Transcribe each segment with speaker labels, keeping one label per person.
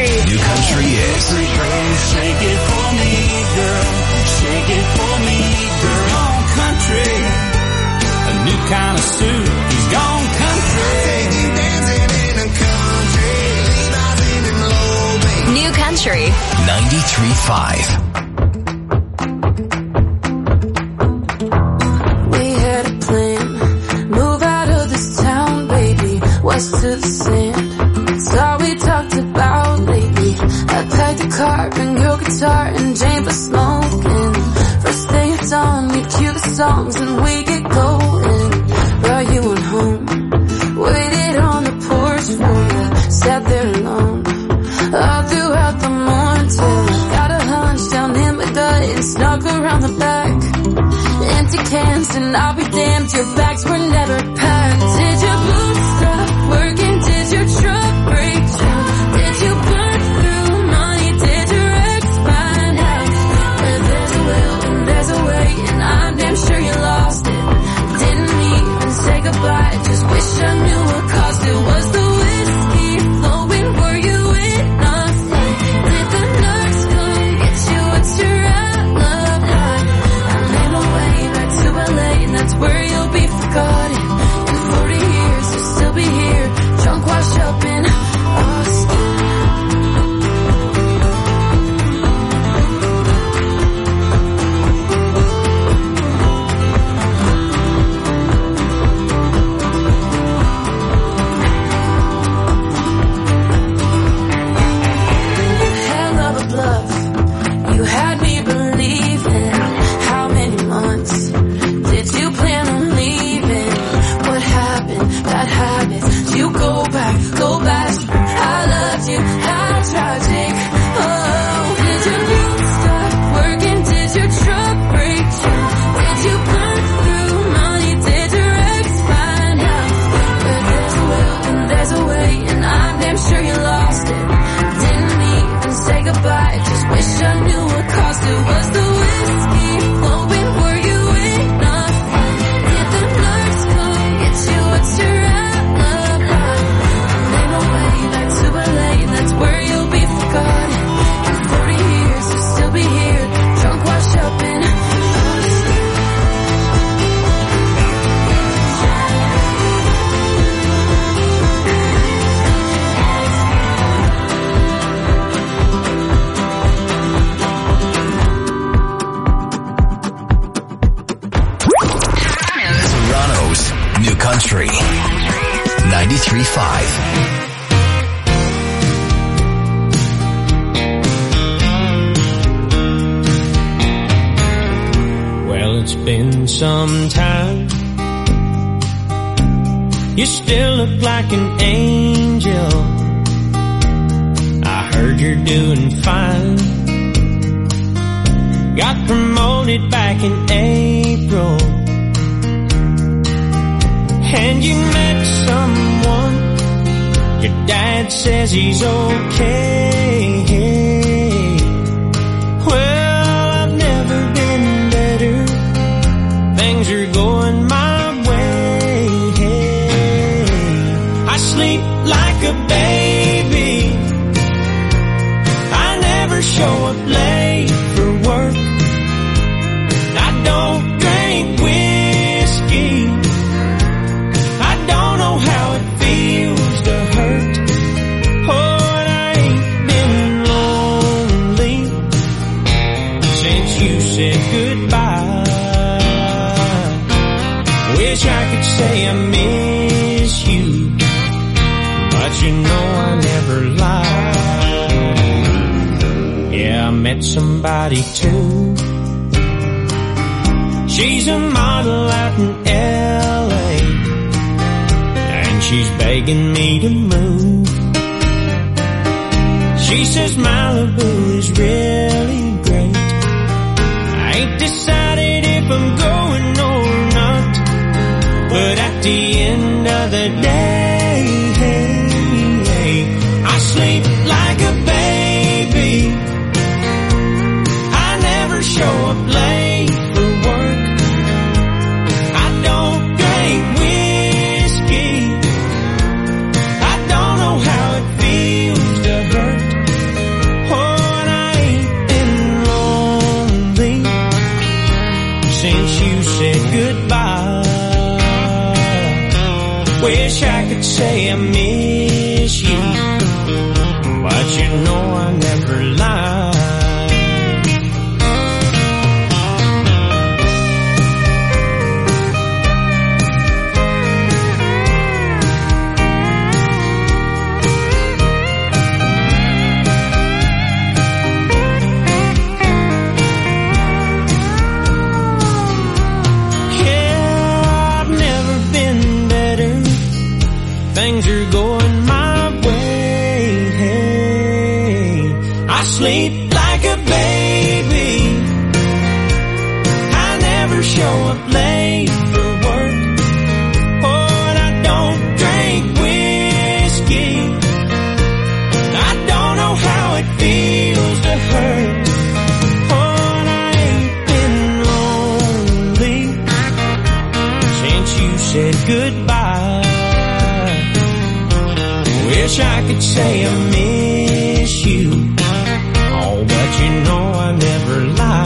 Speaker 1: Country.
Speaker 2: New Country is.
Speaker 3: Shake it for me, girl. Shake it for me, girl. On country. A new kind of suit. He's gone country. Take you dancing in a country. Levi's in them low, baby.
Speaker 1: New Country
Speaker 2: 93.5.
Speaker 4: West to the sand, it's all we talked about lately. I packed a car, bring your guitar and Jane for smoking. First day of dawn, we cue the songs and we get going. Brought you on home, waited on the porch for you, sat there alone all throughout the morning till I got a hunch down in my gut and snuck around the back. Empty cans and I'll be damned, your bags were never packed. Did your boots stop working? Did your truck break down? Did you burn through money? Did your ex find out? Where there's a will and there's a way, and I'm damn sure you lost it. Didn't even say goodbye, just wish I knew what caused it. Was the whiskey flowing? Were you enough? Did the nurse come get you? What's your outlook like? I made my way back to LA, and that's where you'll be forgotten. In 40 years, you'll still be here, drunk, washed up in Austin. Hell of a bluff, you had me believing. How many months did you plan on leaving? What happened? Bad habits. You go back. I loved you. How tragic. Oh, did your roots stop working? Did your truck break down? Did you burn through money? Did your ex find out? Where there's a will and there's a way, and I'm damn sure you lost it. Didn't even say goodbye, just wish I knew what caused it. Was the whiskey flowing? Were you enough? Did the nurse come get you? What's your outlook like? I made my way back to LA, and that's where you'll be forgotten. In 40 years, you'll still be here, drunk, washed up in Austin.
Speaker 2: Toronto's New Country 93.5.
Speaker 5: Well, it's been some time. You still look like an angel. I heard you're doing fine. Got promoted back in April, and you met someone. Your dad says he's okay. Well, I've never been better. Things are going my way. I sleep like a baby. I never show up late for work. I don't drink whiskey. I don't know how it feels to hurt. Oh, and I ain't been lonely since you said goodbye. Wish I could say I miss you, but you know I never lie. Yeah, I met somebody too. She's a model out in LA, and she's begging me to move. She says Malibu is really great. I ain't decided if I'm going or not, but at the end of the day, I sleep like a baby. I never show up late for work. I don't drink whiskey. I don't know how it feels to hurt. wish I could say I miss you, but you know I never lie. Things are going my way. Hey, I sleep like a baby. I never show up late for work. Oh, and I don't drink whiskey. I don't know how it feels to hurt. Oh, and I ain't been lonely since you said goodbye. Wish I could say I miss you, oh, but you know I never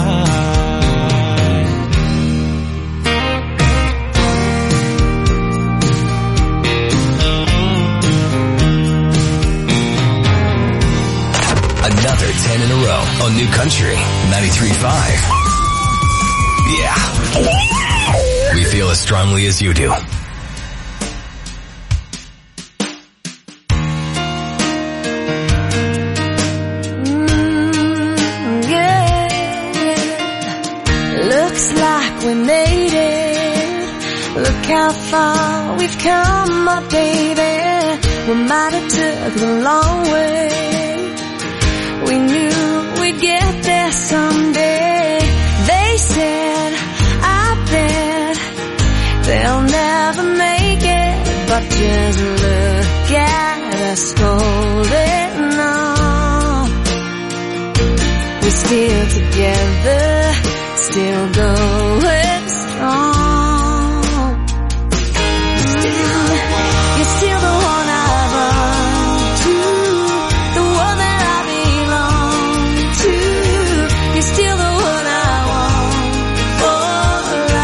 Speaker 5: lie.
Speaker 2: Another 10 in a row on New Country 93.5. Yeah. We feel as strongly as you do.
Speaker 4: We made it. Look how far we've come, my baby. We might have took the long way. We knew we'd get there someday. They said, I bet they'll never make it, but just look at us holding on. We're still together, still going strong. You're still the one I run to, the one that I belong to. You're still the one I want for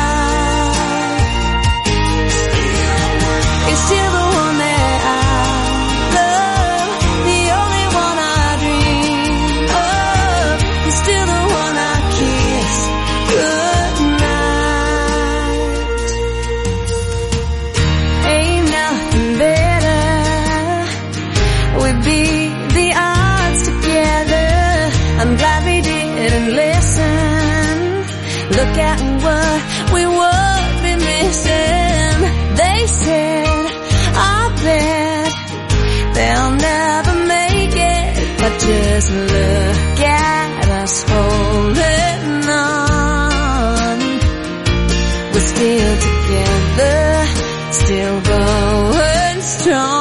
Speaker 4: life. You're still the one that I love, the only one I dream of. You're still the one I kiss. Good night. Ain't nothing better. We beat the odds together. I'm glad we didn't listen. Look at what we would be missing. They said, I bet they'll never make it, but just look at us holding on. We're still together, still going strong.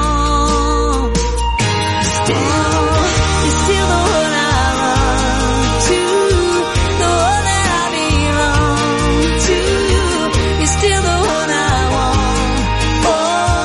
Speaker 4: You're still the one I run to, the one that I belong to. You're still the one I want for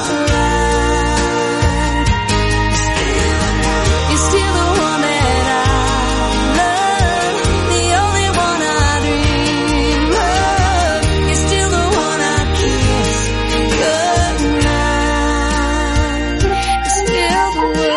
Speaker 4: life. You're still the one that I love, the only one I dream of. You're still the one I kiss. Good night. You're still the one.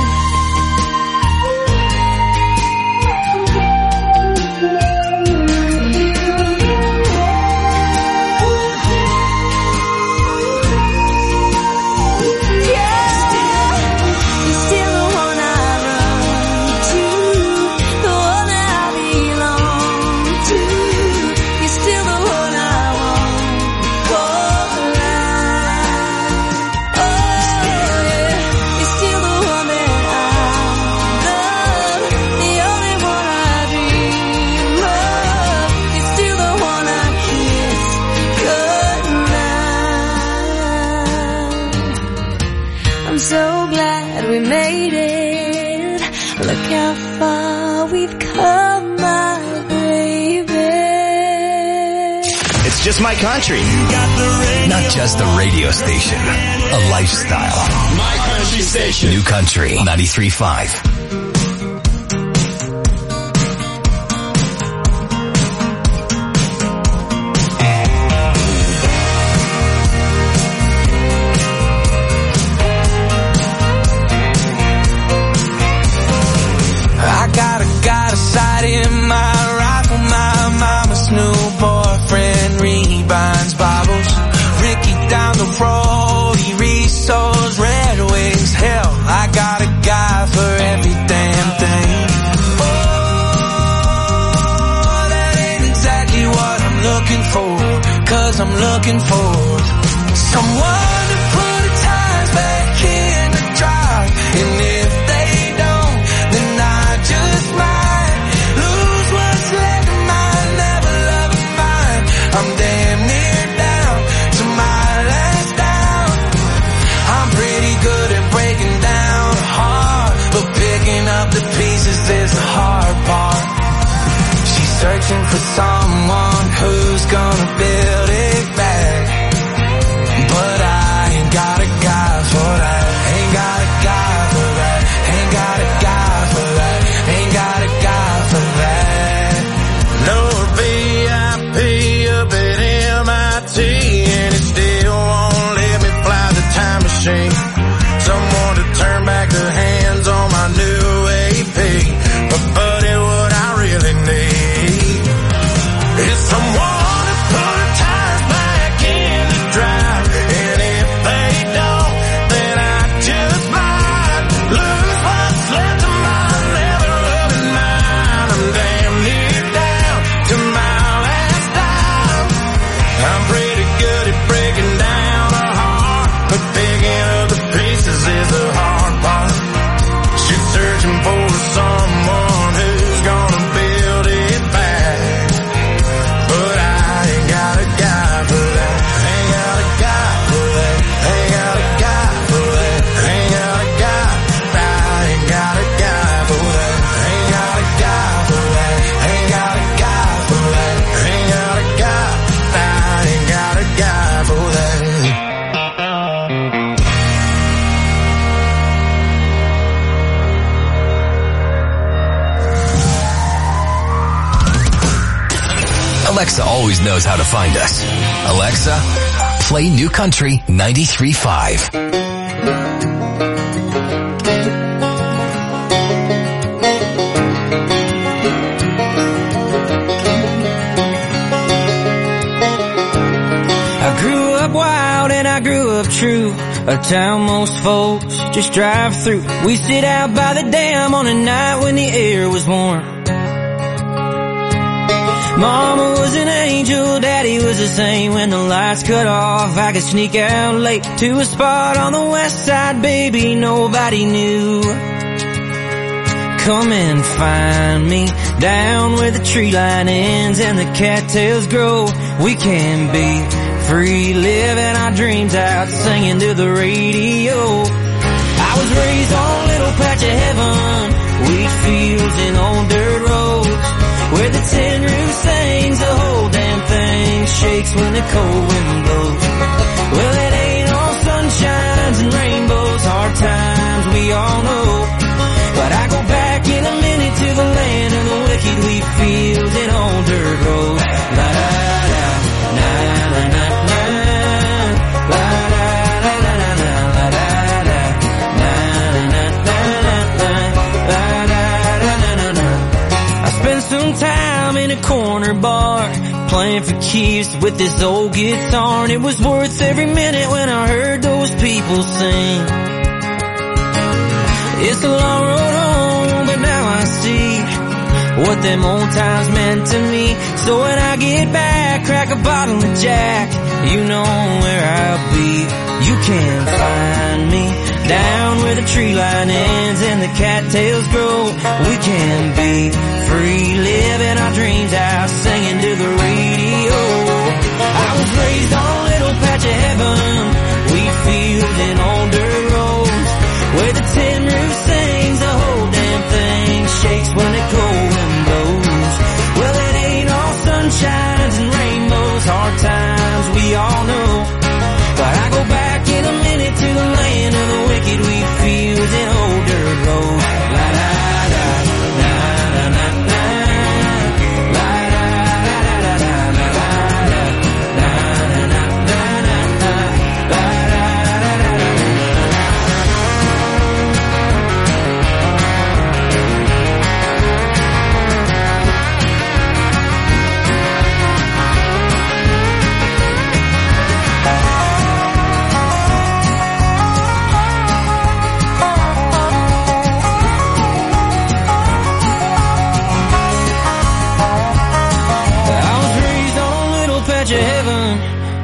Speaker 4: You're still the one I run to, the one that I belong to. You're still the one I want for life. Oh yeah, you're still the one that I love, the only one I dream of. You're still the one I kiss. Good night. I'm so glad we made it. Look how far we've come, my baby.
Speaker 2: It's just my country. Not just a radio station, a lifestyle.
Speaker 3: My country station.
Speaker 2: New Country 93.5.
Speaker 1: got a sight in my rifle. My mama's new boyfriend rebinds Bibles. Ricky down the road, he resows Red Wings. Hell, I got a guy for every damn thing. Oh, that ain't exactly what I'm looking for, 'cause I'm looking for someone to put the tires back in the drive. And if they don't, then I just might lose what's left of mine. Never loving mine. I'm damn near down to my last down. I'm pretty good at breaking down a heart, but picking up the pieces is the hard part. She's searching for someone who's gonna build it back, but I ain't got a guy for that. Ain't got a guy for that. Ain't got a guy for that. Ain't got a guy for that.
Speaker 6: No VIP up at MIT, and it still won't let me fly the time machine. Someone to turn back the hands on my new AP. But buddy, what I really need is someone to put the tires back in the drive. And if they don't, then I just might lose what's left of my never loving mind. I'm damn near down to my last dime. I'm pretty good at breaking down a heart, but picking up the pieces is the hard part. She's searching for someone who's gonna build it back, but I ain't got a guy for that. Ain't got a guy for that. Ain't got a guy for that. Ain't got a guy. I ain't got a guy for that. Ain't got a guy for that. Ain't got a guy for that. Ain't got a guy. I ain't got a guy for that.
Speaker 2: Alexa always knows how to find us. Alexa, play New Country 93.5.
Speaker 5: I grew up wild and I grew up true. A town most folks just drive through. We sit out by the dam on a night when the air was warm. Mama was an angel, Daddy was the same. When the lights cut off, I could sneak out late to a spot on the west side, baby, nobody knew. Come and find me down where the tree line ends and the cattails grow. We can be free, living our dreams out, singing to the radio. I was raised on a little patch of heaven, wheat fields and old dirt roads, where the tin roof sings, the whole damn thing shakes when the cold wind blows. Well, it ain't all sunshines and rainbows, hard times we all know. But I go back in a minute to the land of the wicked, wheat fields and old dirt roads. La da da, na na na na, la da da da da da, la da da, na na na na na, la da da da da da. I spent some time in a corner bar, playing for keeps with this old guitar, and it was worth every minute when I heard those people sing. It's a long road home, but now I see what them old times meant to me. So when I get back, crack a bottle of Jack, you know where I'll be. You can find me down where the tree line ends and the cattails grow. We can be free, living our dreams out, singing to the radio. I was raised on a little patch of heaven, wheat fields and old dirt roads, where the tin roof sings, the whole damn thing shakes when the cold wind blows. Well, it ain't all sunshines and rainbows, hard times we all know. But I go back in a minute to the land of the wicked, wheat fields and old dirt roads. La da da, na na na na, la da da da da da, la da na na na na na, la da da da da.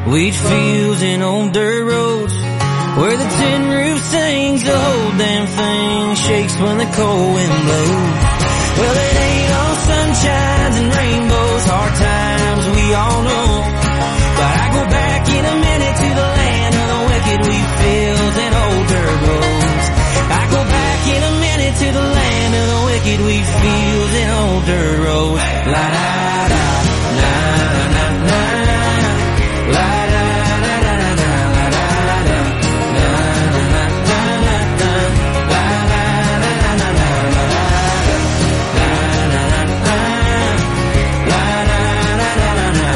Speaker 5: Wheat fields and old dirt roads, where the tin roof sings, the whole damn thing shakes when the cold wind blows. Well, it ain't all sunshines and rainbows, hard times we all know. But I go back in a minute to the land of the wicked, wheat fields and old dirt roads. I go back in a minute to the land of the wicked, wheat fields and old dirt roads. La da da, na na na, la da da da da da, la da da, na na na na na, la da da da da da, la da da, na na na, la da da da da da,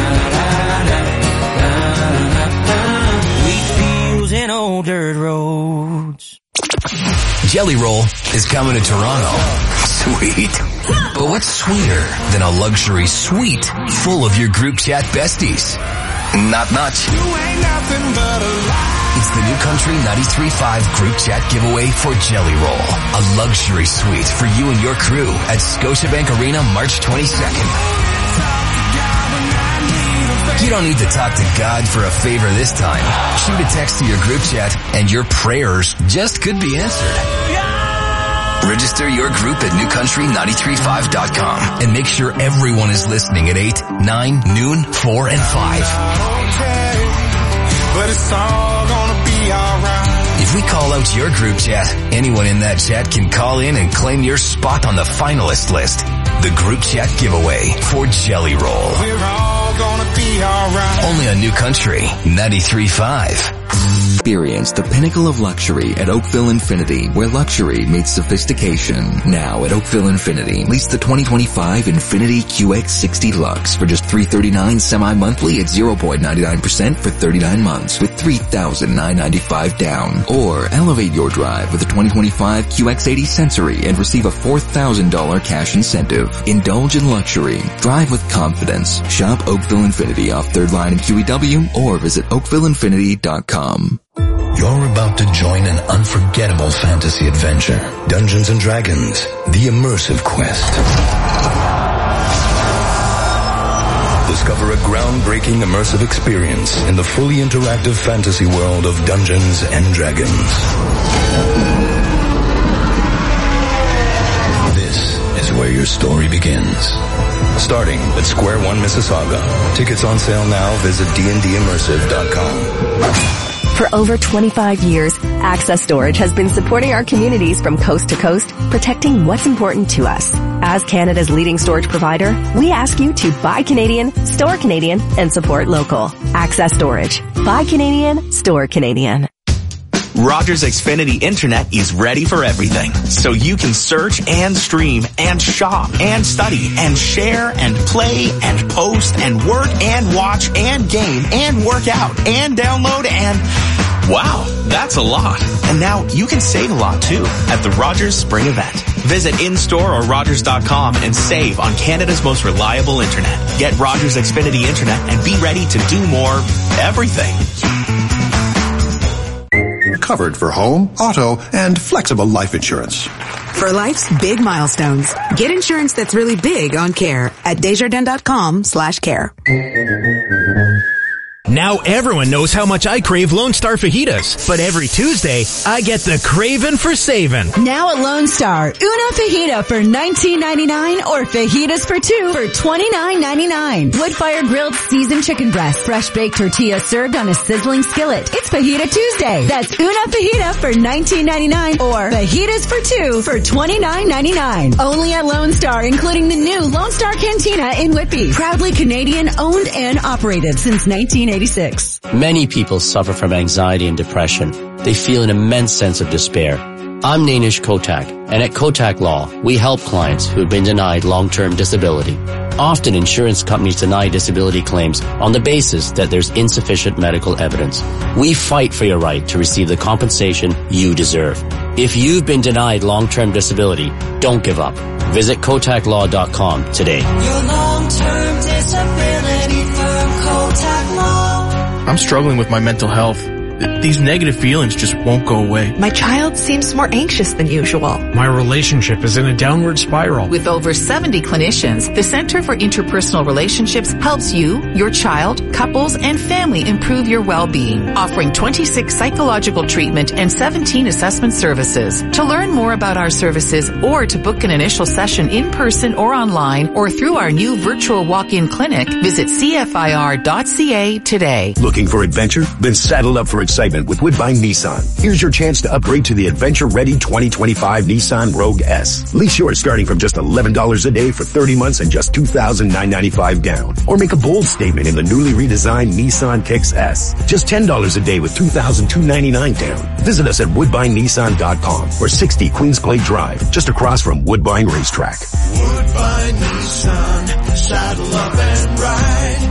Speaker 5: la da da, wheat fields and old dirt roads.
Speaker 2: Jelly Roll is coming to Toronto. Sweet. But what's sweeter than a luxury suite full of your group chat besties? Not much.
Speaker 6: You ain't nothing but a lie.
Speaker 2: It's the New Country 93.5 group chat giveaway for Jelly Roll. A luxury suite for you and your crew at Scotiabank Arena March 22nd. You don't need to talk to God for a favor this time. Shoot a text to your group chat and your prayers just could be answered. Register your group at newcountry935.com and make sure everyone is listening at 8, 9, noon, 4, and 5.
Speaker 6: Okay, but it's all gonna be alright.
Speaker 2: If we call out your group chat, anyone in that chat can call in and claim your spot on the finalist list. The group chat giveaway for Jelly Roll.
Speaker 6: We're all gonna be alright.
Speaker 2: Only on New Country 93.5.
Speaker 7: Experience the pinnacle of luxury at Oakville Infinity, where luxury meets sophistication. Now at Oakville Infinity, lease the 2025 Infinity QX60 Lux for just $339 semi-monthly at 0.99% for 39 months with $3,995 down. Or elevate your drive with the 2025 QX80 Sensory and receive a $4,000 cash incentive. Indulge in luxury. Drive with confidence. Shop Oakville Infinity off 3rd Line in QEW or visit oakvilleinfinity.com.
Speaker 2: You're about to join an unforgettable fantasy adventure. Dungeons & Dragons, the immersive quest. Discover a groundbreaking immersive experience in the fully interactive fantasy world of Dungeons & Dragons. This is where your story begins. Starting at Square One, Mississauga. Tickets on sale now. Visit dndimmersive.com.
Speaker 8: For over 25 years, Access Storage has been supporting our communities from coast to coast, protecting what's important to us. As Canada's leading storage provider, we ask you to buy Canadian, store Canadian, and support local. Access Storage. Buy Canadian, store Canadian.
Speaker 9: Rogers Xfinity Internet is ready for everything. So you can search and stream and shop and study and share and play and post and work and watch and game and work out and download and... Wow, that's a lot. And now you can save a lot too at the Rogers Spring Event. Visit in-store or Rogers.com and save on Canada's most reliable internet. Get Rogers Xfinity Internet and be ready to do more everything.
Speaker 10: Covered for home, auto, and flexible life insurance.
Speaker 11: For life's big milestones, get insurance that's really big on care at Desjardins.com/care.
Speaker 12: Now everyone knows how much I crave Lone Star fajitas, but every Tuesday, I get the craving for saving.
Speaker 13: Now at Lone Star, una fajita for $19.99 or fajitas for two for $29.99. Wood-fire grilled seasoned chicken breast, fresh baked tortillas served on a sizzling skillet. It's Fajita Tuesday. That's una fajita for $19.99 or fajitas for two for $29.99. Only at Lone Star, including the new Lone Star Cantina in Whitby. Proudly Canadian owned and operated since 1986.
Speaker 14: Many people suffer from anxiety and depression. They feel an immense sense of despair. I'm Nainish Kotak, and at Kotak Law, we help clients who have been denied long-term disability. Often insurance companies deny disability claims on the basis that there's insufficient medical evidence. We fight for your right to receive the compensation you deserve. If you've been denied long-term disability, don't give up. Visit KotakLaw.com today.
Speaker 1: Your long-term disability firm, Kotak Law.
Speaker 15: I'm struggling with my mental health. These negative feelings just won't go away.
Speaker 16: My child seems more anxious than usual.
Speaker 17: My relationship is in a downward spiral.
Speaker 18: With over 70 clinicians, the Center for Interpersonal Relationships helps you, your child, couples, and family improve your well-being, offering 26 psychological treatment and 17 assessment services. To learn more about our services or to book an initial session in person or online or through our new virtual walk-in clinic, visit cfir.ca today.
Speaker 19: Looking for adventure? Then saddle up for excitement with Woodbine Nissan. Here's your chance to upgrade to the adventure-ready 2025 Nissan Rogue S. Lease yours starting from just $11 a day for 30 months and just $2,995 down. Or make a bold statement in the newly redesigned Nissan Kicks S. Just $10 a day with $2,299 down. Visit us at WoodbineNissan.com or 60 Queens Clay Drive, just across from Woodbine Racetrack.
Speaker 1: Woodbine Nissan, saddle up and ride.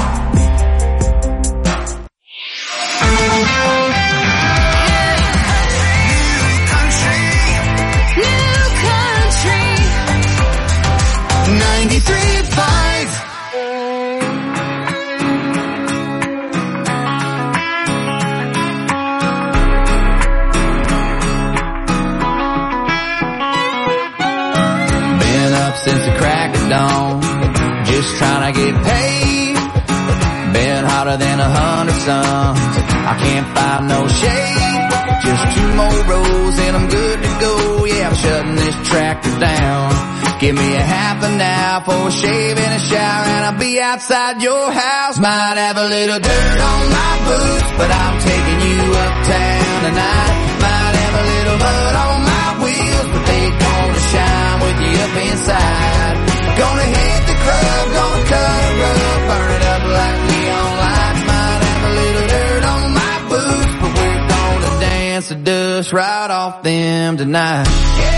Speaker 20: Since the crack of dawn, just trying to get paid. Been hotter than 100 suns, I can't find no shade. Just 2 more rows and I'm good to go. Yeah, I'm shutting this tractor down. Give me a half an hour for a shave and a shower, and I'll be outside your house. Might have a little dirt on my boots, but I'm taking you uptown tonight. Might have a little mud on my wheels, but they gonna shine with you up inside. Gonna hit the club, gonna cut a rug, burn it up like neon lights. Might have a little dirt on my boots, but we're gonna dance the dust right off them tonight. Yeah.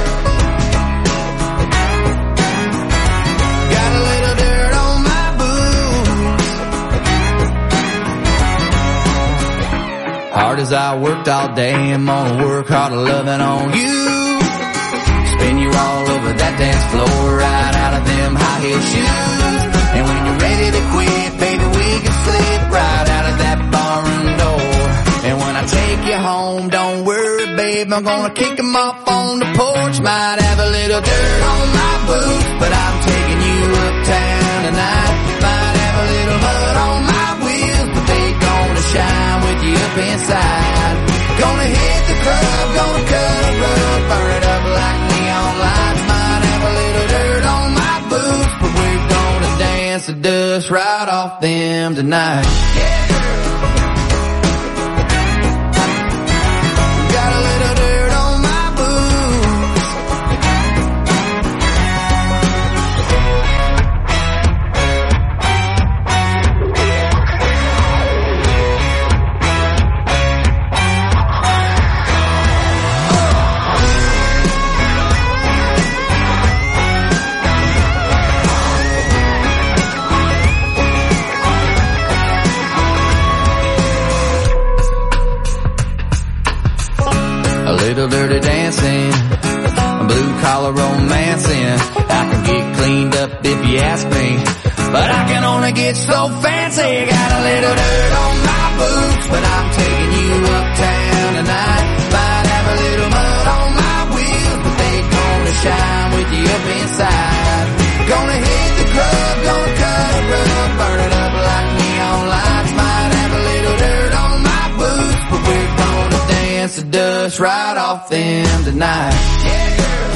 Speaker 20: Got a little dirt on my boots. Hard as I worked all day, I'm gonna work harder loving on you. Spin you all over that dance floor, right out of them high heel shoes. And when you're ready to quit, baby, we can slip right out of that barroom door. And when I take you home, don't worry, babe, I'm gonna kick them off on the porch. Might have a little dirt on my boots, but I'm taking you uptown tonight. Might have a little mud on my wheels, but they gonna shine with you up inside. Gonna hit the club, gonna cut a rug, burn it up like neon lights. Might have a little dirt on my boots, but we're gonna dance the dust right off them tonight. Yeah. Got a little dirt on my boots. Little dirty dancing, blue collar romancing. I can get cleaned up if you ask me, but I can only get so fancy. Got a little dirt on my boots, but I'm taking you uptown tonight. Might have a little mud on my wheels, but they gonna shine with you up inside. Gonna hit the club, gonna cut a rug, burn it up like neon lights. Might have a little dirt on my boots, but we're gonna dance the dust right off them tonight. Yeah, girl.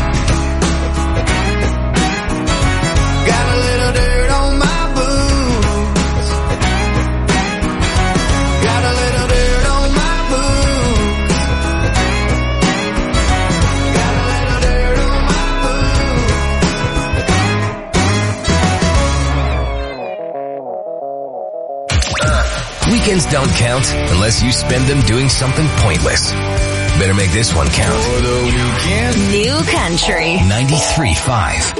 Speaker 20: Got a little dirt on my boots. Got a little dirt on my boots. Got a little dirt on my
Speaker 2: boots. Weekends don't count unless you spend them doing something pointless. Better make this one count. For the weekend.
Speaker 8: New Country
Speaker 2: 93.5.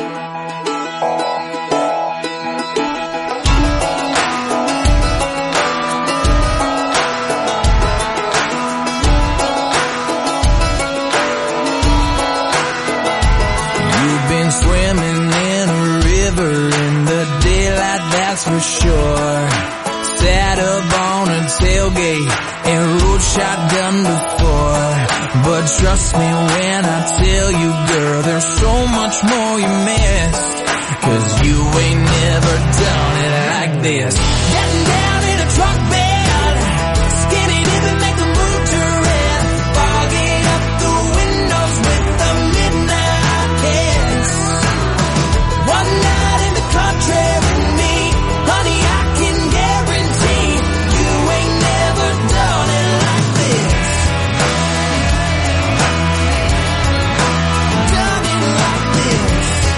Speaker 1: You've been swimming in a river in the daylight, that's for sure. Sat up on a tailgate and rode shotgun before. But trust me when I tell you, girl, there's so much more you missed. 'Cause you ain't never done it like this. Getting down in a truck bed, skinny dipping, make the mood turn red, fogging up the windows with the midnight kiss. One night in the country with me, honey, I can guarantee you ain't never done it like this. Done it like this.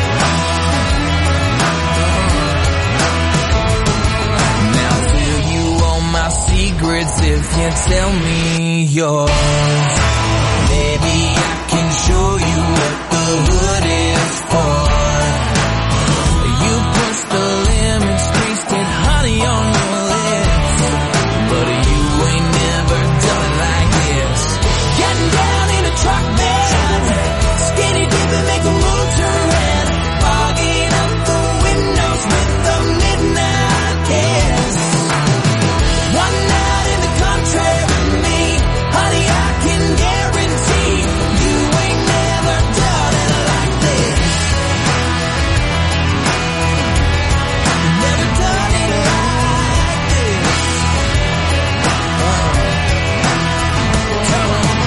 Speaker 1: Now tell you all my secrets if you tell me yours. Maybe I can show you what the hood is for. You push the lemon, squeezed it, honey, on your lips. But you ain't never done it like this. Getting down in a truck bed, skinny dipping, make a mood turn red, fogging up the windows with the midnight kiss. One night in the country with me, honey, I can guarantee you ain't never done it like this. Never done it like this. Come on.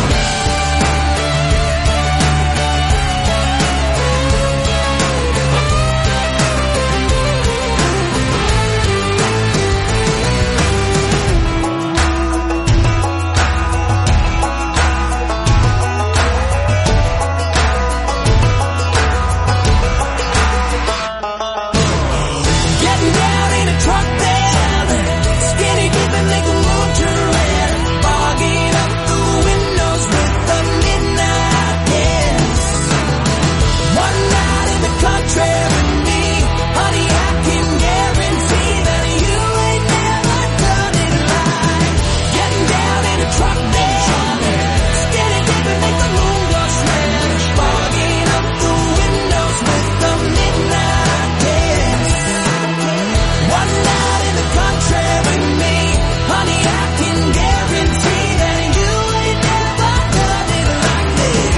Speaker 1: Getting down in a truck bed, skinny dipping, make a mood turn red, fogging up the windows with the midnight kiss. One night in the country with me, honey, I can guarantee that you ain't never done it like. Getting down in a truck bed, skinny dipping, make the moon go red, fogging up the windows with the midnight kiss. One night in the country with me, honey, I can guarantee that you ain't never done it like this.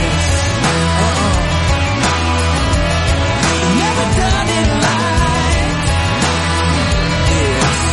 Speaker 1: Never done it like this.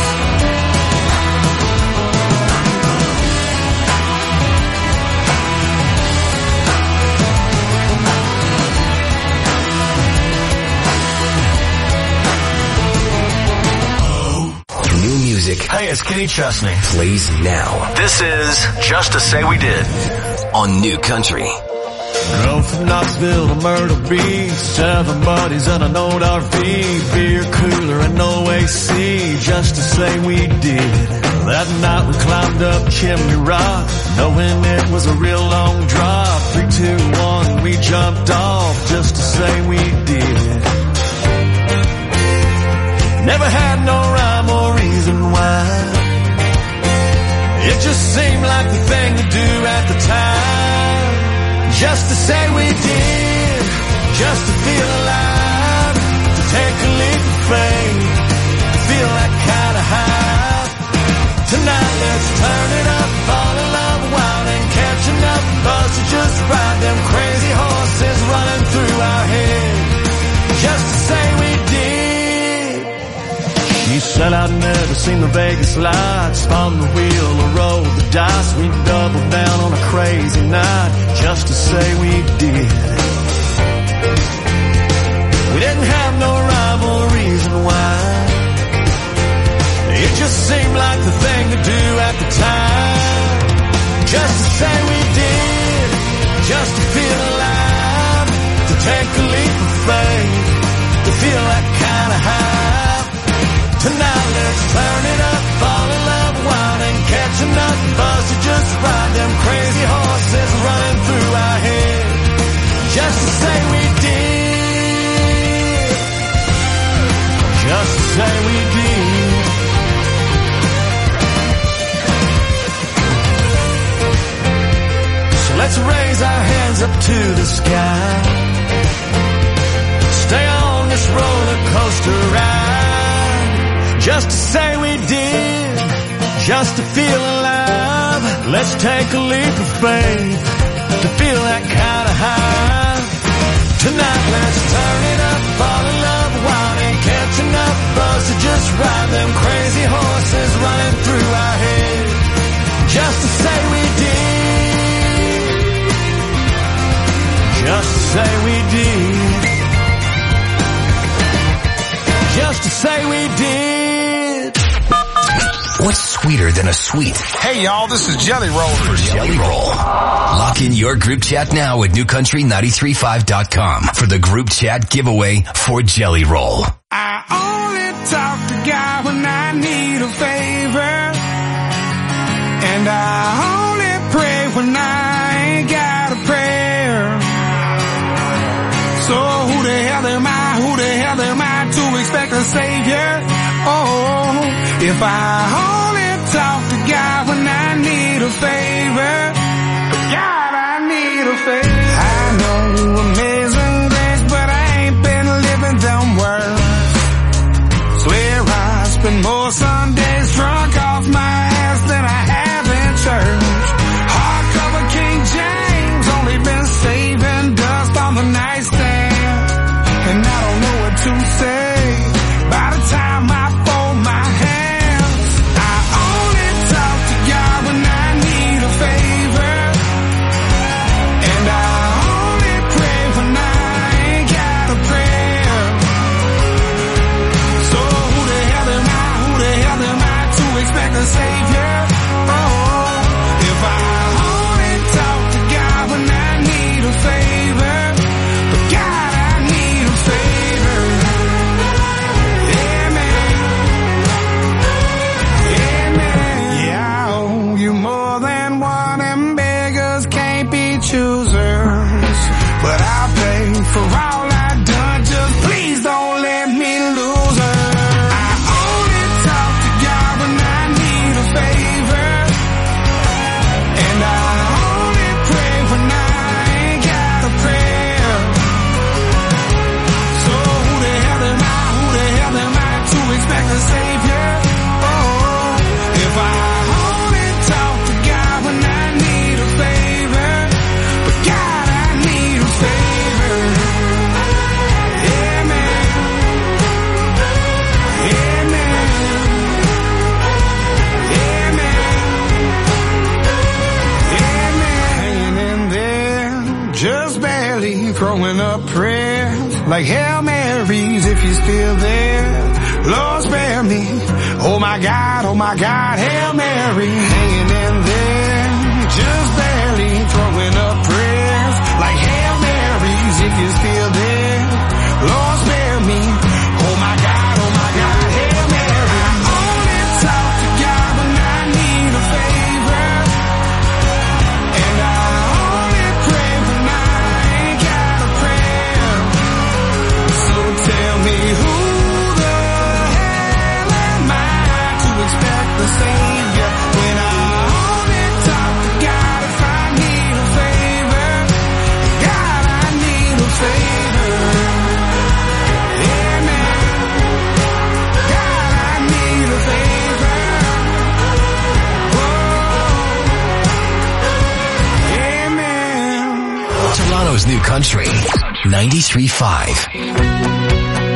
Speaker 2: New music.
Speaker 21: Hey, it's Kenny Chesney.
Speaker 2: Plays now
Speaker 21: This is Just to Say We Did.
Speaker 2: on New Country.
Speaker 3: Drove from Knoxville to Myrtle Beach, 7 buddies and an old RV, beer cooler and no AC, just to say we did. That night we climbed up Chimney Rock, knowing it was a real long drop. 3, 2, 1, we jumped off, just to say we did. Never had no rhyme or reason why. It just seemed like the thing to do at the time. Just to say we did, just to feel alive, to take a leap of faith, to feel that kind of high. Tonight let's turn it up, fall in love, wild and catching up, buzz to just ride them crazy horses running through our head. Just to say we did. She said I'd never seen the Vegas lights, spun the wheel or rolled the dice. We doubled down on a crazy night, just to say we did. We didn't have no rhyme or reason why. It just seemed like the thing to do at the time. Just to say we did, just to feel alive, to take a leap of faith, to feel that kind of high. Tonight let's turn it up, fall in love, wild and catching up, buzz to just ride them crazy horses running through our head. Just to say we did, just to say we did. So let's raise our hands up to the sky, stay on this roller coaster ride. Just to say we did, just to feel alive. Let's take a leap of faith to feel that kind of high. Tonight, let's turn it up, fall in love while ain't catching up. Buzz to just ride them crazy horses running through our head. Just to say we did. Just to say we did. Just to say we did.
Speaker 2: What's sweeter than a sweet?
Speaker 10: Hey y'all, this is Jelly Roll.
Speaker 2: For Jelly Roll. Lock in your group chat now at newcountry935.com for the group chat giveaway for Jelly Roll.
Speaker 1: I only talk to God when I need a favor. And I only pray when I ain't got a prayer. So who the hell am I? Who the hell am I to expect a savior? Oh, if I only talk to God when I need a favor. God, I need a favor. I know amazing grace, but I ain't been living them words. Swear I spend more Sundays drunk off my ass than I have in church. Hardcover King James, only been saving dust on the nightstand. And I don't know what to say by the time I fold my hands. I only talk to God when I need a favor. And I only pray when I ain't got a prayer. So who the hell am I? Who the hell am I to expect a savior? Oh, if I only talk to God when I need a favor. But God, I need a favor. Yeah, man. Yeah, man. Yeah, I owe you more than one, and beggars can't be choosers. But I'll pay for all I've done, just please don't let me lose her. I only talk to God when I need a favor. And I only pray when I ain't got a prayer. So who the hell am I? Who the hell am I to expect a savior? Oh, if I only talk to God when I need a favor. But God, I need a favor. Yeah, man. Yeah, man. Yeah, man. Yeah, man. Hanging in there, just barely throwing up prayers like Hail Marys if you're still there. Lord, spare me. Oh my God, Hail Mary. Hanging in there, just barely throwing up prayers like Hail Marys if you're still there. Lord, spare me. Oh my God, Hail Mary. I only talk to God when I need a favor. And I only pray when I ain't got a prayer. So tell me who the hell am I to expect the savior when I only talk to God if I need a favor. God, I need a favor. Yeah, man. God, I need a favor. Whoa. Yeah, man.
Speaker 2: Toronto's New Country 93.5.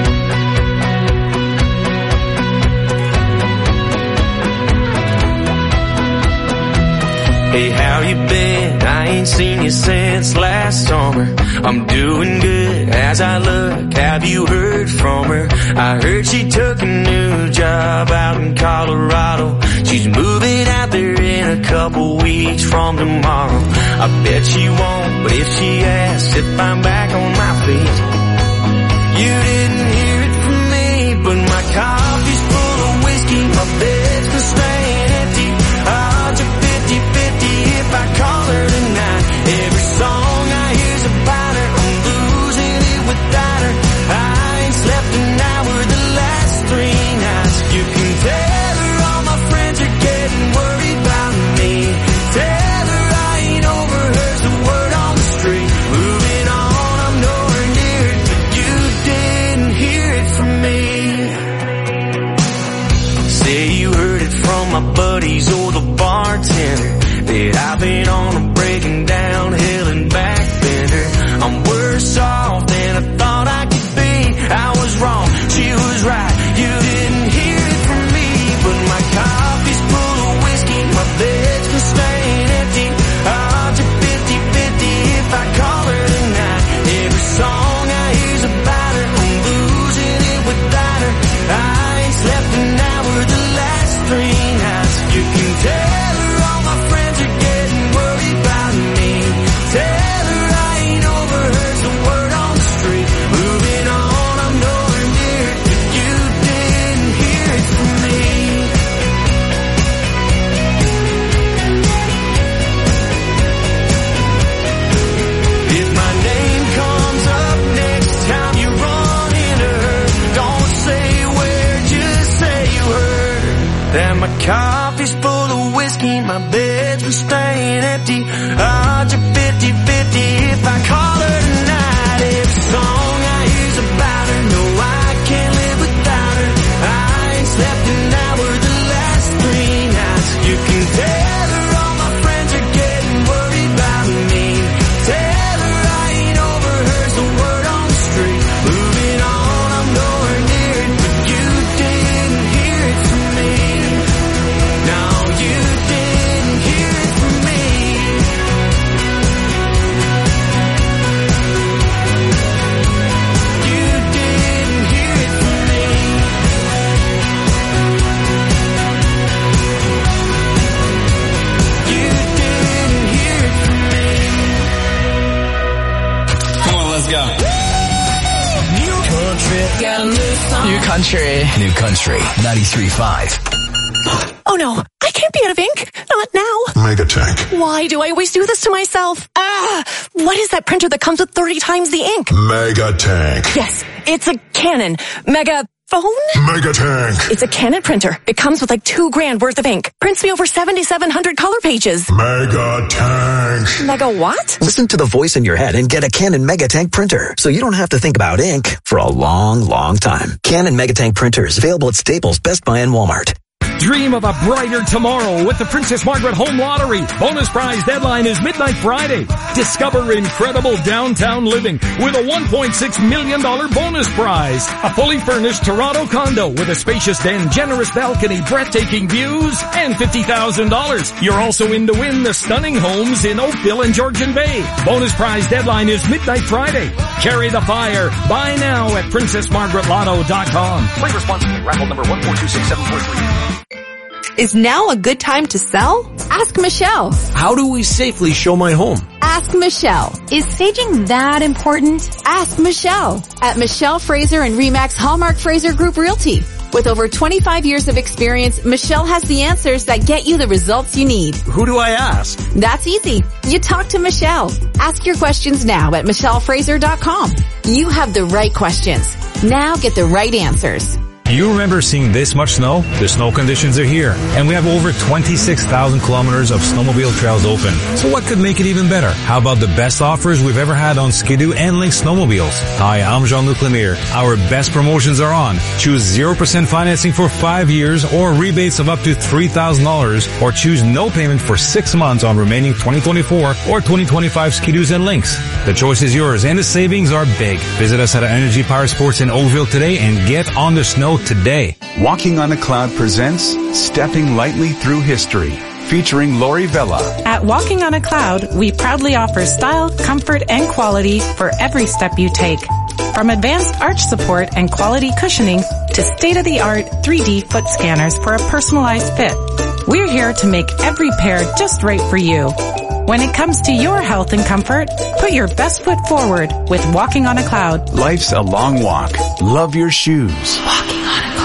Speaker 5: Hey, how you been? I ain't seen you since last summer. I'm doing good as I look. Have you heard from her? I heard she took a new job out in Colorado. She's moving out there in a couple weeks from tomorrow. I bet she won't, but if she asks if I'm back on my feet, you didn't hear it from me, but my coffee's full of whiskey, my bed's been staying empty. Odds are 50-50 if I call her tonight. Every song I hear's about her, I'm losing it without her. I ain't slept an hour the last 3 nights. You can tell her all my friends are getting worried about me. Tell her I ain't overheard the word on the street. Moving on, I'm nowhere near it, but you did
Speaker 1: buddies or the bartender, that I've been on a breaking down hill and back bender. I'm worse off than I thought I could be. I was wrong, she was right, you didn't hear it from me. But my coffee's full of whiskey, my bed's been staying empty. Odds are 50-50 if I call her tonight. Every song I hear's about her, I'm losing it without her. I ain't slept an hour the last 3 nights. You can tell her all my friends are getting worried about me. Tell her I ain't overheard the word on the street. Moving on, I'm nowhere near it, but you didn't hear it from me. If my name comes up next time you run into her, don't say where, just say you heard that my coffee's full of whiskey, my bed's been staying empty. Odds are 50-50 if I call her tonight. Every song I hear's about her, no, I can't live without her. I ain't slept an hour the last 3 nights. You can tell her all my friends are getting worried about me. Tell her I ain't overheard the word on the street. Moving on, I'm nowhere near it, but you didn't hear it from me. No, you didn't hear it from me. You didn't hear it from me. You didn't hear it from me.
Speaker 3: Come on, let's go.
Speaker 1: New country, got a new song.
Speaker 2: New Country 93.5.
Speaker 16: Oh no, I can't be out of ink. Not now.
Speaker 10: Megatank.
Speaker 16: Why do I always do this to myself? What is that printer that comes with 30 times the ink?
Speaker 10: Megatank.
Speaker 16: Yes, it's a Canon Megaphone?
Speaker 10: Megatank.
Speaker 16: It's a Canon printer. It comes with like $2,000 worth of ink. Prints me over 7,700 color pages.
Speaker 10: Megatank.
Speaker 16: Mega what?
Speaker 4: Listen to the voice in your head and get a Canon Megatank printer, so you don't have to think about ink for a long, long time. Canon Megatank printers available at Staples, Best Buy, and Walmart.
Speaker 17: Dream of a brighter tomorrow with the Princess Margaret Home Lottery. Bonus prize deadline is midnight Friday. Discover incredible downtown living with a $1.6 million bonus prize. A fully furnished Toronto condo with a spacious den, generous balcony, breathtaking views, and $50,000. You're also in to win the stunning homes in Oakville and Georgian Bay. Bonus prize deadline is midnight Friday. Carry the fire. Buy now at PrincessMargaretLotto.com.
Speaker 22: Play responsibly. Raffle number 1426743.
Speaker 16: Is now a good time to sell?
Speaker 13: Ask Michelle.
Speaker 17: How do we safely show my home?
Speaker 13: Ask Michelle. Is staging that important? Ask Michelle. At Michelle Fraser and Remax Hallmark Fraser Group Realty. With over 25 years of experience, Michelle has the answers that get you the results you need.
Speaker 17: Who do I ask?
Speaker 13: That's easy. You talk to Michelle. Ask your questions now at michellefraser.com. You have the right questions. Now get the right answers.
Speaker 23: You remember seeing this much snow? The snow conditions are here, and we have over 26,000 kilometers of snowmobile trails open. So what could make it even better? How about the best offers we've ever had on Ski-Doo and Lynx snowmobiles? Hi, I'm Jean-Luc Lemire. Our best promotions are on. Choose 0% financing for 5 years or rebates of up to $3,000, or choose no payment for 6 months on remaining 2024 or 2025 Ski-Doos and Lynx. The choice is yours, and the savings are big. Visit us at Energy Power Sports in Oakville today and get on the snow today.
Speaker 24: Walking on a Cloud presents Stepping Lightly Through History, featuring Lori Vella.
Speaker 25: At Walking on a Cloud, we proudly offer style, comfort, and quality for every step you take. From advanced arch support and quality cushioning to state-of-the-art 3D foot scanners for a personalized fit. We're here to make every pair just right for you. When it comes to your health and comfort, put your best foot forward with Walking on a Cloud.
Speaker 24: Life's a long walk. Love your shoes.
Speaker 25: Walking on a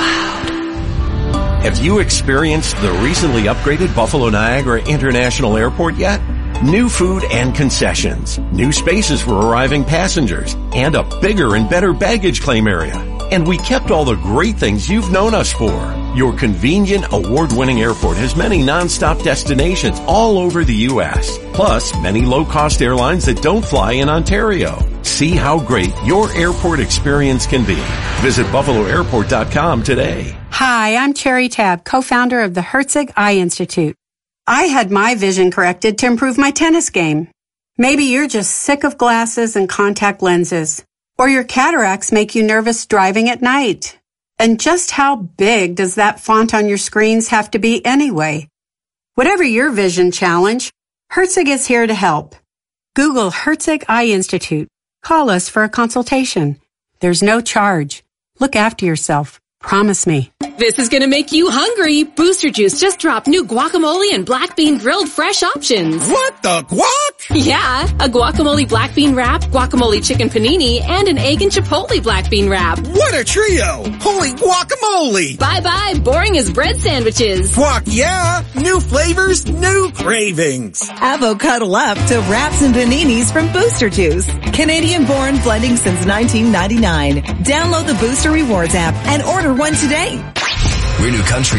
Speaker 25: Cloud.
Speaker 26: Have you experienced the recently upgraded Buffalo Niagara International Airport yet? New food and concessions, new spaces for arriving passengers, and a bigger and better baggage claim area. And we kept all the great things you've known us for. Your convenient, award-winning airport has many non-stop destinations all over the U.S., plus many low-cost airlines that don't fly in Ontario. See how great your airport experience can be. Visit BuffaloAirport.com today.
Speaker 6: Hi, I'm Cherry Tabb, co-founder of the Herzig Eye Institute. I had my vision corrected to improve my tennis game. Maybe you're just sick of glasses and contact lenses, or your cataracts make you nervous driving at night. And just how big does that font on your screens have to be anyway? Whatever your vision challenge, Herzig is here to help. Google Herzig Eye Institute. Call us for a consultation. There's no charge. Look after yourself. Promise me.
Speaker 7: This is gonna make you hungry. Booster Juice just dropped new guacamole and black bean grilled fresh options.
Speaker 9: What the guac?
Speaker 7: Yeah, a guacamole black bean wrap, guacamole chicken panini, and an egg and chipotle black bean wrap.
Speaker 9: What a trio! Holy guacamole!
Speaker 7: Bye-bye, boring as bread sandwiches.
Speaker 9: Guac, yeah! New flavors, new cravings.
Speaker 11: Avocado up to wraps and paninis from Booster Juice. Canadian-born, blending since 1999. Download the Booster Rewards app and order one today.
Speaker 2: We're New Country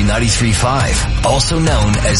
Speaker 2: 93.5, also known as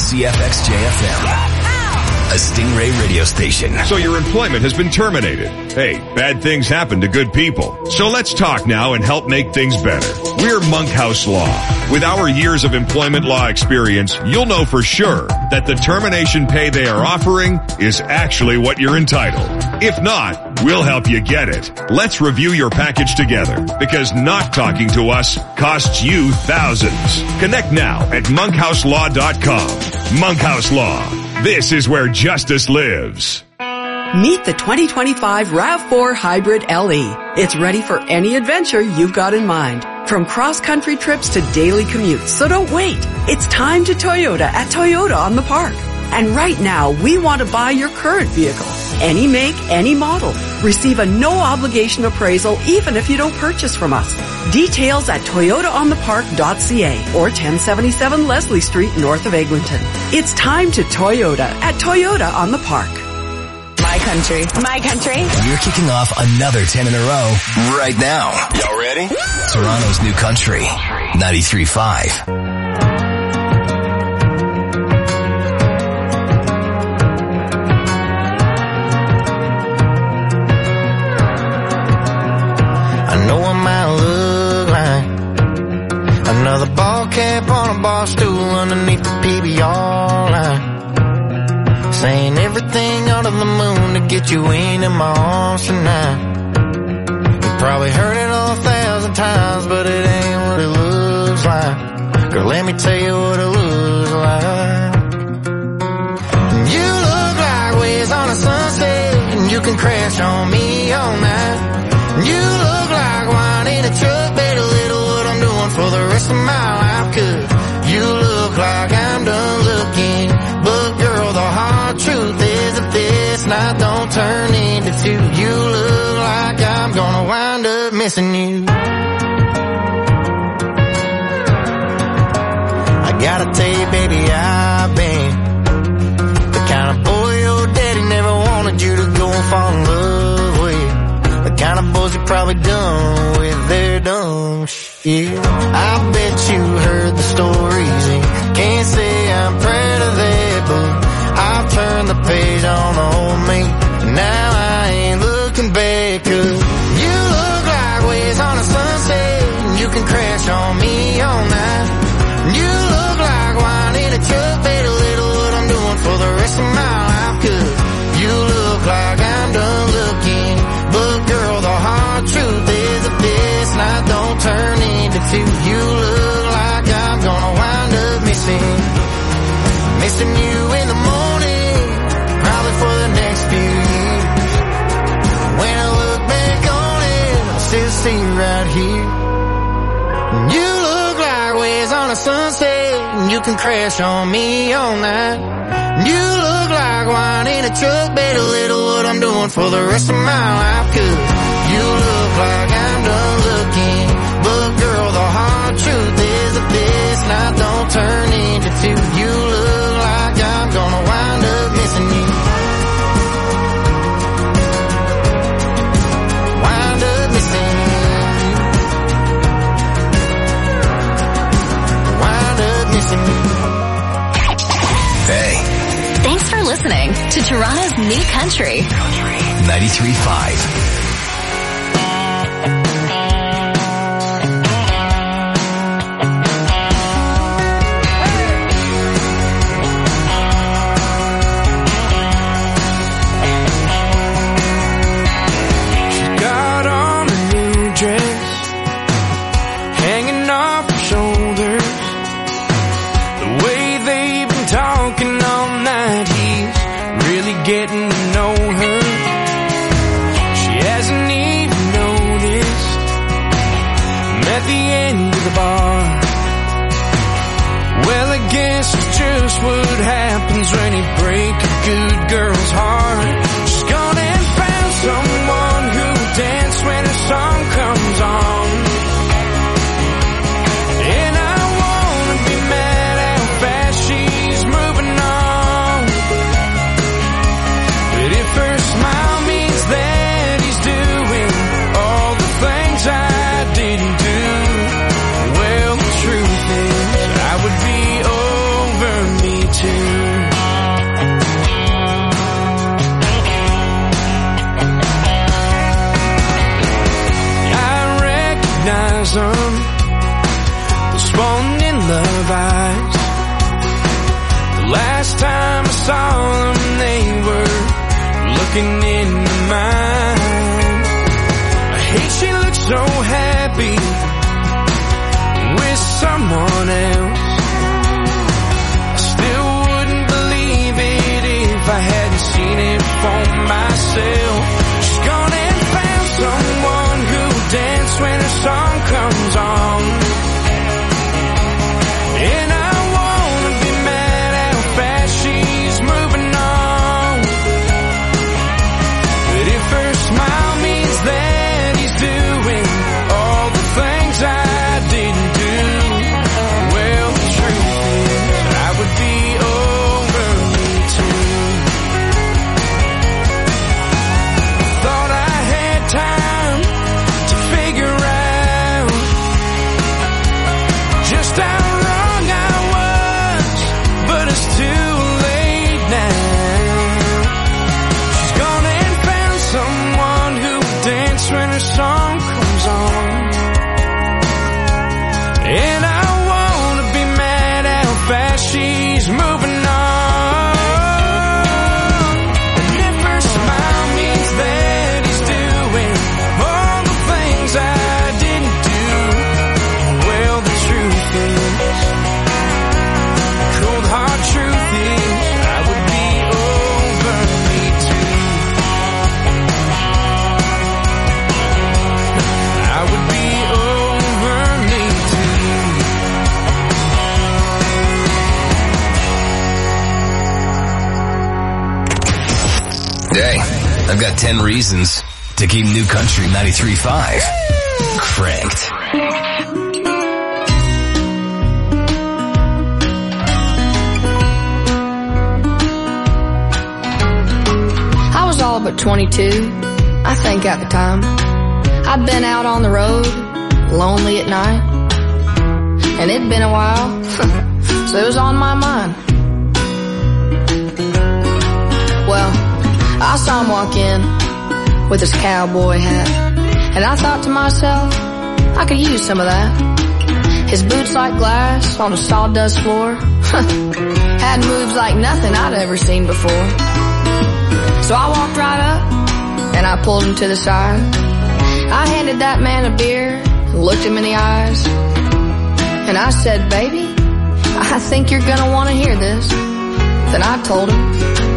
Speaker 2: CFXJ-FM. A Stingray radio station.
Speaker 12: So your employment has been terminated. Hey, bad things happen to good people. So let's talk now and help make things better. We're Monkhouse Law. With our years of employment law experience, you'll know for sure that the termination pay they are offering is actually what you're entitled. If not, we'll help you get it. Let's review your package together, because not talking to us costs you thousands. Connect now at monkhouselaw.com. Monkhouse Law. This is where justice lives.
Speaker 14: Meet the 2025 RAV4 Hybrid LE. It's ready for any adventure you've got in mind. From cross-country trips to daily commutes. So don't wait. It's time to Toyota at Toyota on the Park. And right now, we want to buy your current vehicle. Any make, any model. Receive a no-obligation appraisal even if you don't purchase from us. Details at toyotaonthepark.ca or 1077 Leslie Street north of Eglinton. It's time to Toyota at Toyota on the Park.
Speaker 11: My country. My country.
Speaker 2: We're kicking off another 10 in a row right now.
Speaker 21: Y'all ready?
Speaker 2: Toronto's New Country 93.5.
Speaker 27: Another ball cap on a bar stool underneath the PBR line, saying everything under the moon to get you into my arms tonight. You probably heard it 1,000 times, but it ain't what it looks like. Girl, let me tell you what it looks like. You look like waves on a sunset, and you can crash on me all night. You look like wine in a truck, better little what I'm doing for the rest of my life, 'cause you look like I'm done looking. But girl, the hard truth is that this night don't turn into two. You look like I'm gonna wind up missing you. I gotta tell you, baby, I've been the kind of boy your daddy never wanted you to go and fall in love with. The kind of boys you probably done with their dumb shit. I bet you heard the stories and can't say I'm proud of that, but I've turned the page on old me, and now I ain't looking back, 'cause you look like waves on a sunset, and you can crash on me all night. You look like wine in a truck, better little what I'm doing for the rest of my life, 'cause you look like I'm done looking. But girl, the hard truth is that this night don't turn into two. You look like I'm gonna wind up missing you in the morning, probably for the next few years. When I look back on it, I still see you right here. You look like waves on a sunset, and you can crash on me all night. You look like wine in a truck, better little what I'm doing for the rest of my life, 'cause you look like I'm done looking. But girl, the hard truth is that this night don't turn into two. You look like I'm gonna wind up missing you. Wind up missing you. Wind up missing you.
Speaker 2: Hey.
Speaker 8: Thanks for listening to Toronto's New Country
Speaker 2: 93.5.
Speaker 1: at the end of the bar. Well, I guess it's just what happens when you break a good girl's heart. She's gone and found someone who'll dance when her song comes on. And I wanna be mad how fast she's moving on. But if her smile means that he's doing all the things I didn't do, well, the truth is I would be over me too. I recognize them, those falling in love eyes. The last time I saw them, they were looking into mine. I hate she looks so happy with someone else. I still wouldn't believe it if I hadn't seen it for myself. She's gone and found someone who'll dance when her song comes on. And I wanna be mad how fast she's moving on. But if her smile means that he's doing all the things I didn't do, well, the truth is I would be over me too. Thought I had time to figure out just how wrong I was, but it's too late now. She's gone and found someone who'll dance when her song comes on. And I wanna be mad how fast she's moving on. And if her smile means that he's doing all the things I didn't do, well, the truth is, cold hard truth is, I would be over me too. I would be over me too.
Speaker 2: Hey, I've got 10 reasons to keep New Country 93.5 cranked.
Speaker 3: I was all but 22, I think at the time. I'd been out on the road, lonely at night. And it'd been a while, so it was on my mind. Well, I saw him walk in with his cowboy hat, and I thought to myself, I could use some of that. His boots like glass on a sawdust floor had moves like nothing I'd ever seen before. So I walked right up and I pulled him to the side. I handed that man a beer and looked him in the eyes, and I said, baby, I think you're gonna want to hear this. Then I told him,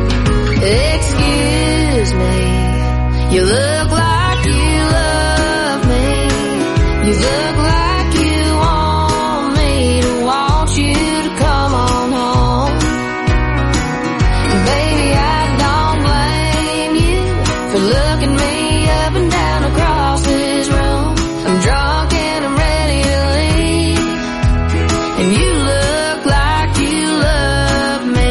Speaker 3: excuse me, you look like you love me. You look like you want me to want you to come on home. And baby, I don't blame you for looking me up and down across this room. I'm drunk and I'm ready to leave, and you look like you love me.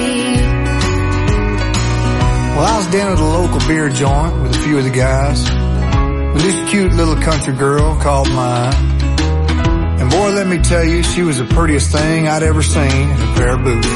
Speaker 5: Well, I was down at a local beer joint with a few of the guys, with this cute little country girl called mine. And boy, let me tell you, she was the prettiest thing I'd ever seen in a pair of boots.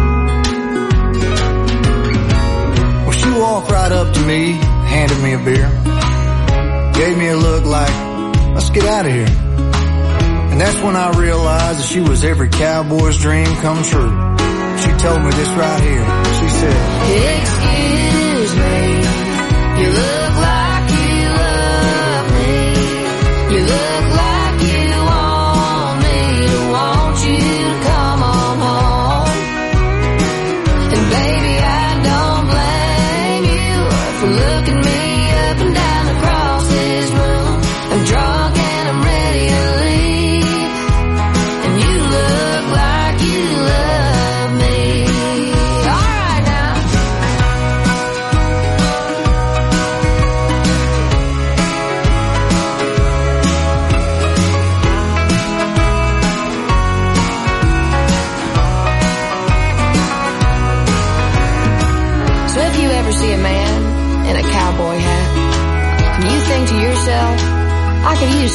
Speaker 5: Well, she walked right up to me, handed me a beer, gave me a look like, let's get out of here. And that's when I realized that she was every cowboy's dream come true. She told me this right here. She said,
Speaker 3: excuse me, you look like you love me. You look like you want me to want you to come on home. And baby, I don't blame you for looking me up and down across this room. I'm drunk and I'm ready to leave.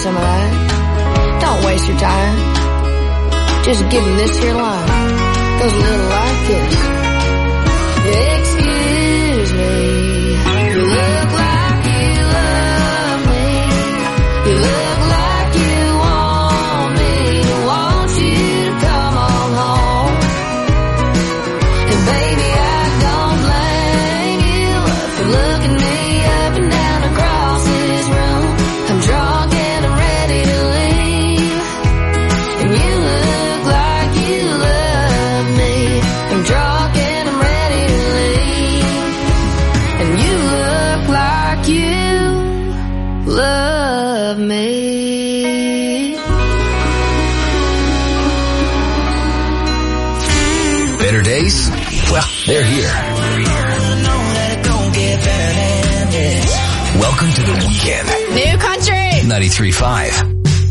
Speaker 3: some of that. Don't waste your time. Just give him this here line. Goes a little like this. Excuse me, you look like you love me. You look like you want me. I want you to come on home. And baby, I don't blame you for looking me up and down across this room. I'm drunk and I'm ready to leave. And you look like you love me. I'm drunk and I'm ready to leave. And you look like you love me.
Speaker 2: Better days? Well, they're here. Welcome to the weekend.
Speaker 3: New country.
Speaker 2: 93.5.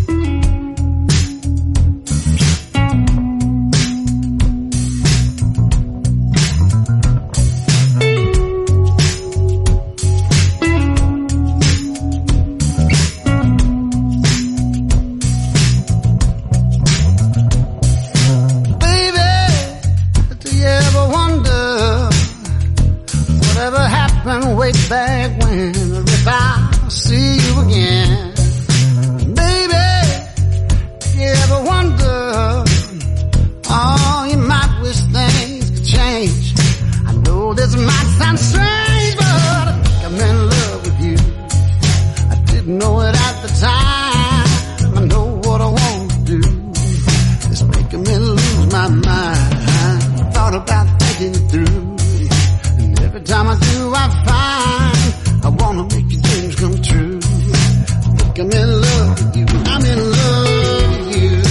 Speaker 4: Way back when, if I see you again, baby, you ever wonder, oh, you might wish things could change. I know this might sound strange, but I think I'm in love with you. I didn't know it at the time. I know what I want to do is making me lose my mind. Thought about thinking it through, and every time I do, I find I wanna make your dreams come true. I think I'm in love with you. I'm in love with you.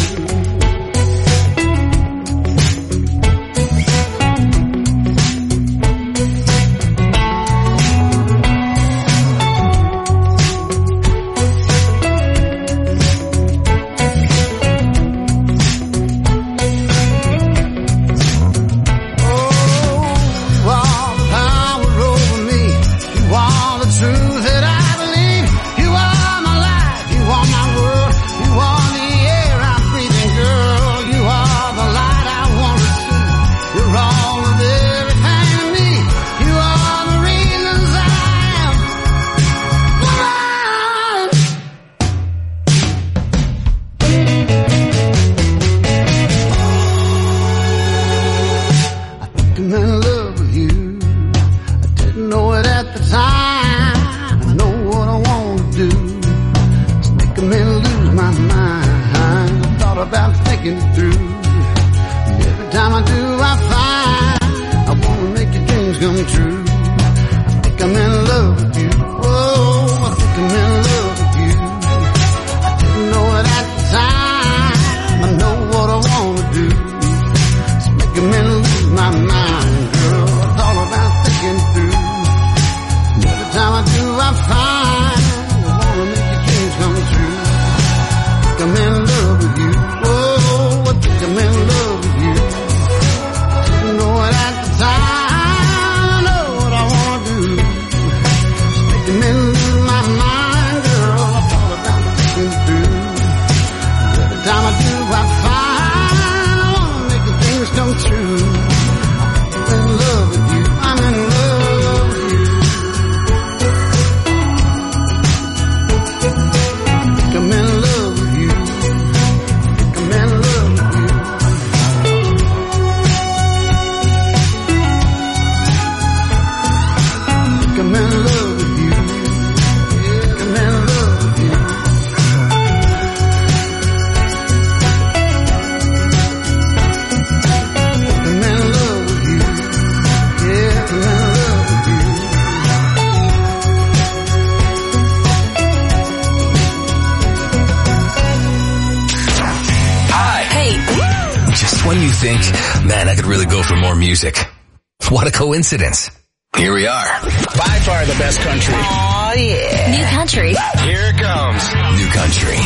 Speaker 2: What a coincidence. Here we are.
Speaker 9: By far the best country.
Speaker 16: Oh, yeah.
Speaker 2: New country.
Speaker 9: Here it comes.
Speaker 2: New country.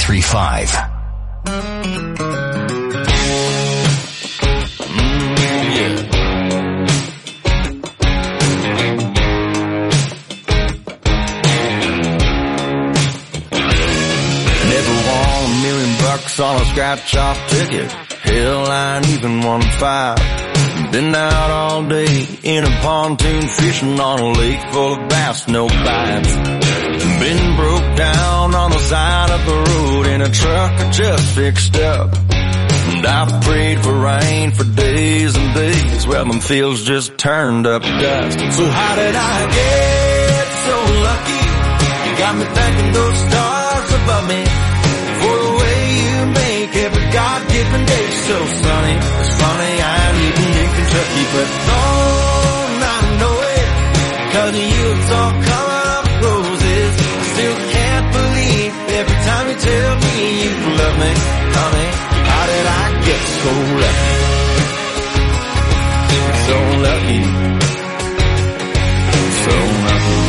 Speaker 2: 93.5.
Speaker 27: marks on a scratch-off ticket. Hell, I ain't even 1-5. Been out all day in a pontoon fishing on a lake full of bass, no bites. Been broke down on the side of the road in a truck I just fixed up. And I've prayed for rain for days and days. Well, them fields just turned up dust. So how did I get so lucky? You got me thanking those stars above me for the way you make every God-given day so sunny. It's funny, I'm even in Kentucky, but don't I know it? 'Cause of you it's all coming up roses. I still can't believe every time you tell me you love me, honey. How did I get so lucky? So lucky. So lucky.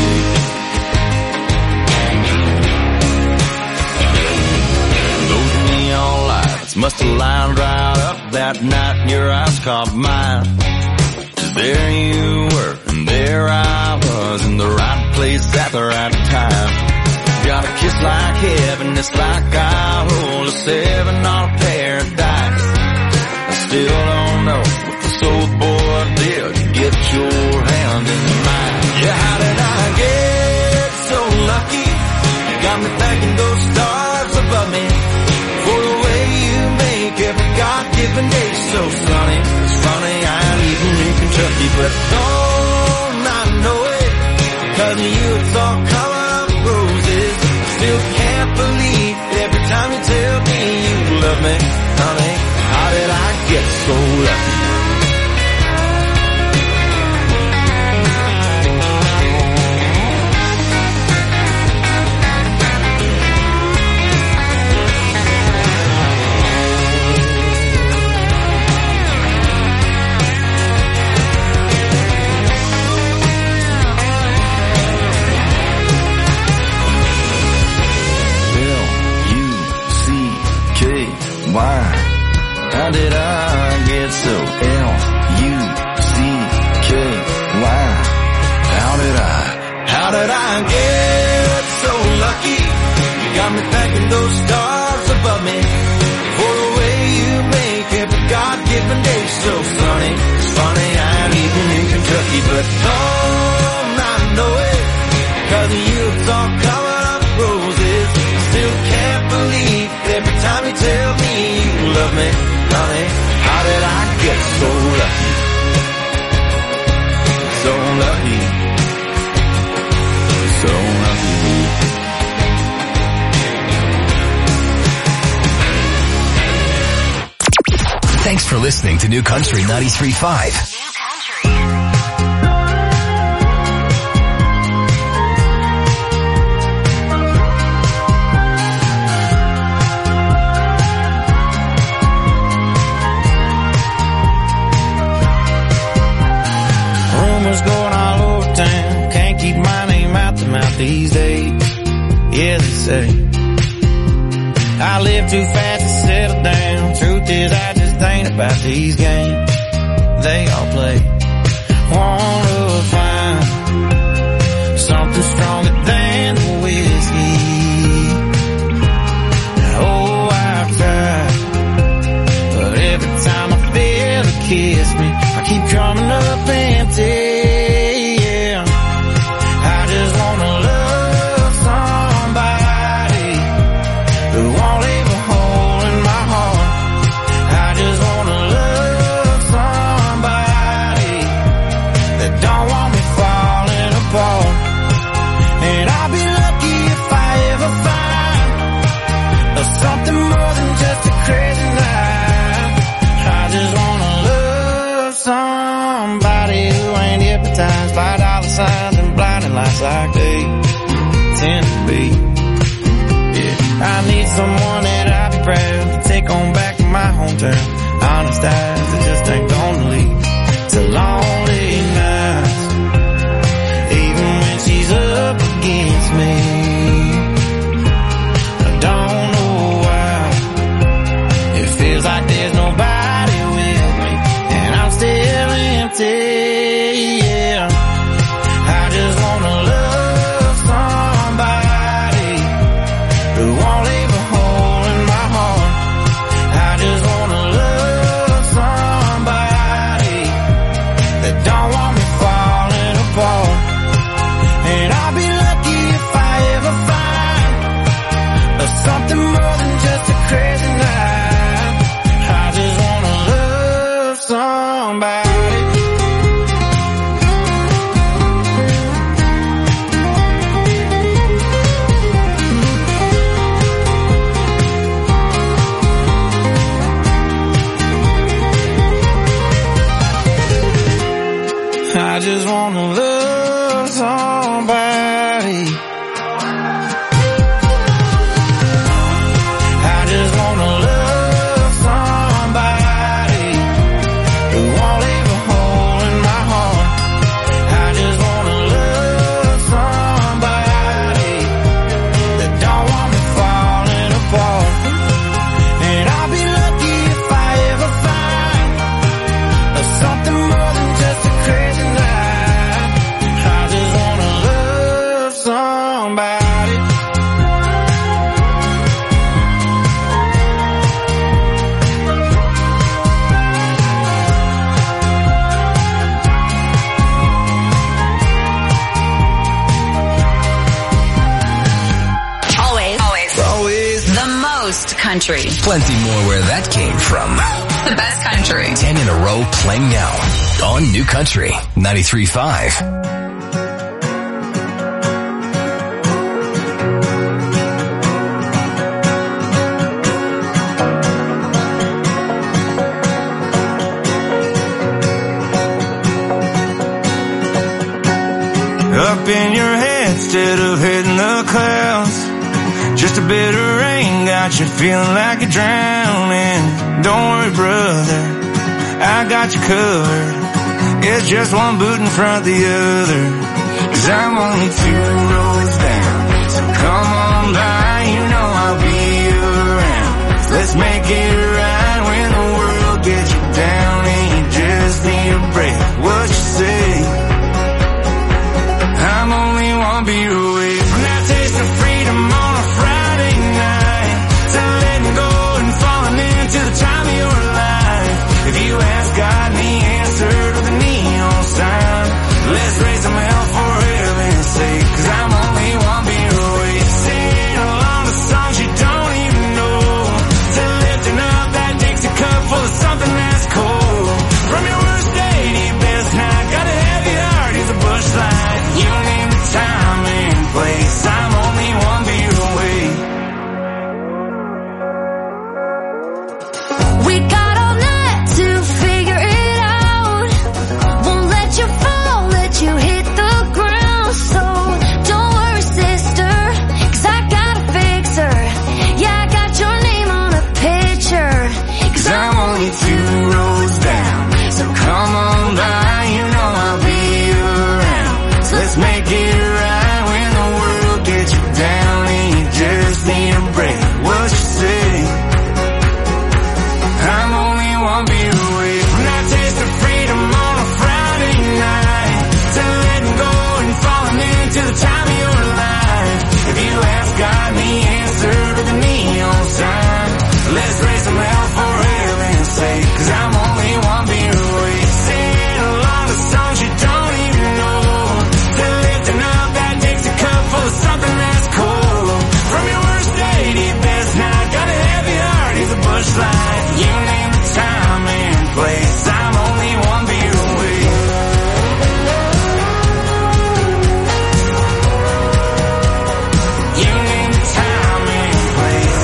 Speaker 27: Those neon lights must have lined right up that night and your eyes caught mine. 'Cause there you were and there I was in the right place at the right time. Got a kiss like heaven, it's like I hold a 7 on a paradise. I still don't know what this old boy did to get your hand in mine. Yeah, how did I get so lucky? You got me thanking those stars above me for the way you make every God-given day so sunny. It's funny, I'm even in Kentucky, but don't I know it? 'Cause of you it's all coming up roses. Still can't believe every time you tell me you love me, honey. How did I get so lucky? Why? How did I get so L-U-C-K-Y? How did I get so lucky? You got me thanking those stars above me for the way you make every God-given day so sunny. It's funny, I'm even in Kentucky, but don't I know it? 'Cause of you it's all coming up roses. I still can't believe every time you tell me you love me, honey. How did I get so lucky? So lucky. So lucky.
Speaker 2: Thanks for listening to New Country 93.5.
Speaker 27: Rumors going all over town, can't keep my name out the mouth these days. Yeah, they say I live too fast to settle down. Truth is, I just ain't about these games they all play. Wanna find something stronger than the whiskey. Oh, I've tried, but every time I feel a kiss me, I keep coming up empty. Yeah, I just wanna love somebody who won't leave a hole in my heart. I just wanna love somebody that don't want me falling apart. And I'll be lucky if I ever find something more than just a crazy night. I just wanna love somebody who ain't hypnotized by dollar signs and blinding lights like they tend to be. Yeah, I need someone that I'll be proud to take on back to my hometown. Honest eyes that just ain't gonna leave to lonely nights, even when she's up against me. I don't know why it feels like there's nobody with me, and I'm still empty. Yeah, I just wanna love somebody who won't leave a hole in my heart. just wanna love somebody. I just wanna love somebody who won't leave a hole in my heart. I just wanna love somebody that don't want me falling apart. And I'll be lucky if I ever find something more than just a crazy night. I just wanna love somebody.
Speaker 10: Always the most country.
Speaker 2: Plenty more where that came from.
Speaker 10: The best country.
Speaker 2: 10 in a row playing now on New Country 93.5.
Speaker 27: Up in your head instead of hitting the clouds. Just a bit of rain got you feeling like you're drowning. Don't worry, brother, I got you covered. It's just one boot in front of the other. 'Cause I'm only 2 roads down. So come on by, you know I'll be around. Let's make it right when the world gets you down and you just need a break. What you say? I'm only one beer away from that taste of freedom on a Friday night, to letting go and falling into the time of your life. If you ask God and He answered with a neon sign, let's raise them hell for heaven's sake. 'Cause I'm only one beer away, singing along the songs you don't even know, to lifting up that Dixie cup full of something that's cold. From your worst day to your best night, got a heavy heart, he's a bush light. You name the time and place, I'm only one beer away.
Speaker 15: We got all night to figure it out. Won't let you fall, let you hit the ground. So don't worry, sister, 'cause I got a fixer. Yeah, I got your name on a picture. 'Cause
Speaker 27: I'm only 2 roads down. So come on by, you know I'll be around. So let's make it right when the world gets you down and you just need a break. What you say? I'm only one beer away from that taste of freedom on a Friday night, to letting go and falling into the time of your life. If you ask God and He answered with a neon sign, let's raise some hell for heaven's sake. 'Cause I'm only one beer away, singing along the songs you don't even know, to lifting up that Dixie cup full of something that's cold. From your worst day to your best night, got a heavy heart, he's a bush light. You name the time and place, I'm only one beer away. You name the time and place.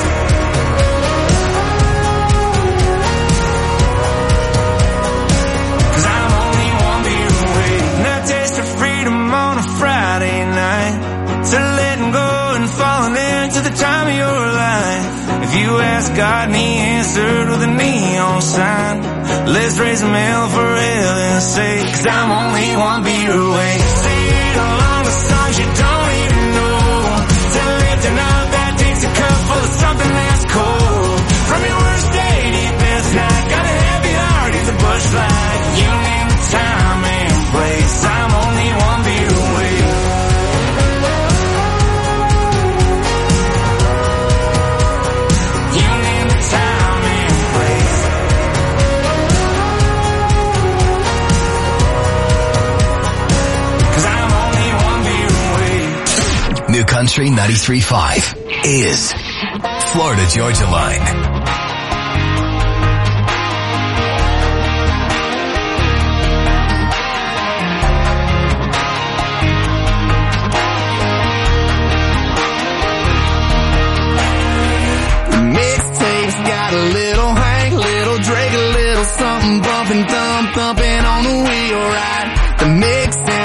Speaker 27: 'Cause I'm only one beer away. That taste of freedom on a Friday night, to letting go and falling into the time of your life. If you ask God and He answered with a neon sign, let's raise them hell for heaven's sake. 'Cause I'm only one beer away, singing along the songs you don't even know, to lifting up that Dixie cup full of something that's cold. From your worst day to your best night, got a heavy heart, he's a bush light. You name the time and place, I'm only one beer away. You name the time and place. 'Cause I'm only one beer away.
Speaker 2: New Country 93.5 is Florida Georgia Line.
Speaker 27: Mixtapes got a little Hank, little Drake, a little something bumping, thumping on the wheel, right? The mixtape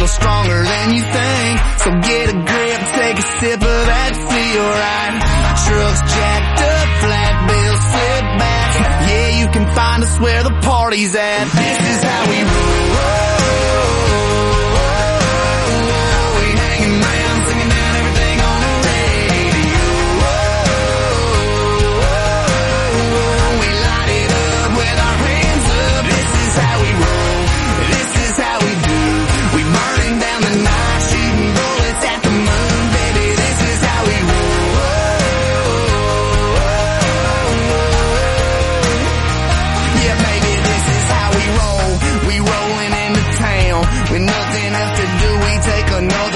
Speaker 4: little stronger than you think. So get a grip, take a sip of that, feel right. Trucks jacked up, flat bills slip back. Yeah, you can find us where the party's at. This is how we roll.